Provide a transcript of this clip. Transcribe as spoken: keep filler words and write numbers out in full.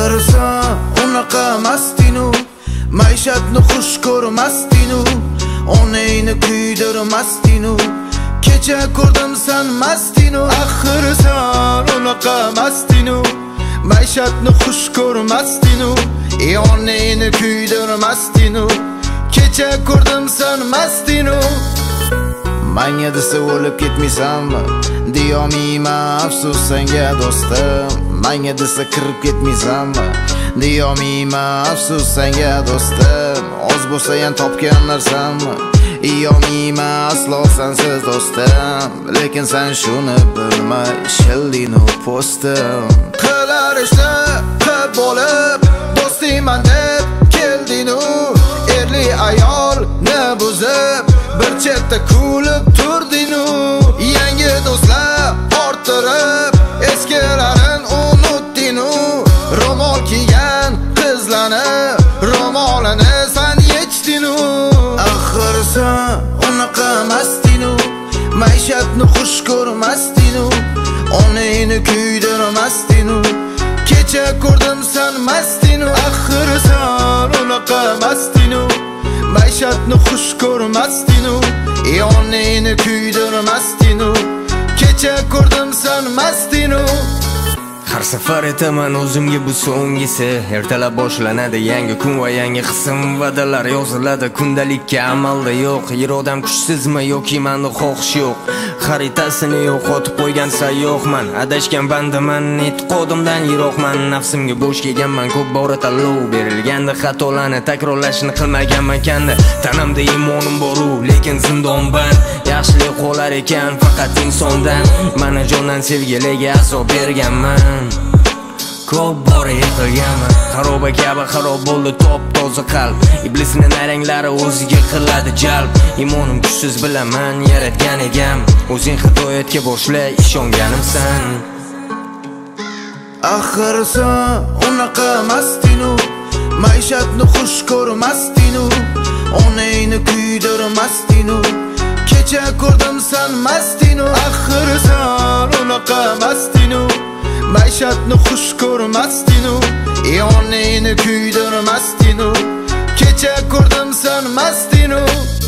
Axir sen unaqa mastinu, maishatni xush ko'rmasdinu, onangni kuydirmasdinu. Kecha ko'rdim sen mastinu. Axir sen unaqa mastinu, maishatni xush ko'rmasdinu, onangni kuydirmasdinu. Kecha ko'rdim sen mastinu. Manga desa o'lib ketmaysanmi? Deyolmayman afsus senga do'stim. Manga desa kirib ketmaysanmi? Deyolmayman afsus senga do'stim. Oz bo'lsa ham topgan narsammi? Deyolmayman aslo sensiz do'stim. Lekin sen shuni bilmay shildinu postim. Qilar ishni qilib bo'lib do'stingman deb keldinu. Erli ayol ne buzib bir chetda kulib turdinu. Yangi do'stlar orttirib eskilarin unutdinu. Ro'mol kiygan qizlarni ro'molini san yechdinu. Axir sen unaqa mastinu, maishatni xush ko'rmasdinu, onangni kuydirmasdinu. Kecha ko'rdim sen mastinu. Axir sen unaqa mastinu, maishatni xush ko'rmasdinu, onangni kuydirmasdinu. Kecha ko'rdim sen mastinu. Har safar aytaman o'zimga bu so'nggisi. Ertalab boshlanadi yangi kun va yangi qism. Va'dalar yoziladi kundalikka, amalda yo'q. Irodam kuchsizmi yoki menda xohish yo'q. Xaritasini yo'qotib qo'ygan sayyohman. Adashgan bandaman, e'tiqodimdan yiroqman. Nafsimga bo'sh kelganman, ko'p bora tanlov berilganda xatolarni takrorlashni qilmaganman kanda. Tanamda imonim bor-u, lekin zindonban. Yaxshilik qolar ekan faqat insondan. Mana jondan sevgilarga azob berganman. Ko'p bora yiqilganman, xaroba kabi xarob bo'ldi top toza qalb. Iblisning naranglari o'ziga qiladi jalb. Imonim kuchsiz bilaman yaratgan egam. O'zing hidoyatga boshla ishonganimsan. Axir sen unaqa mastinu, maishatni xush ko'rmasdinu, onangni kuydirmasdinu. Kecha ko'rdim sen mastinu. Axir sen unaqa mastinu, maishatni xush ko'rmasdinu, onangni kuydirmasdinu. Kecha ko'rdim sen mastinu.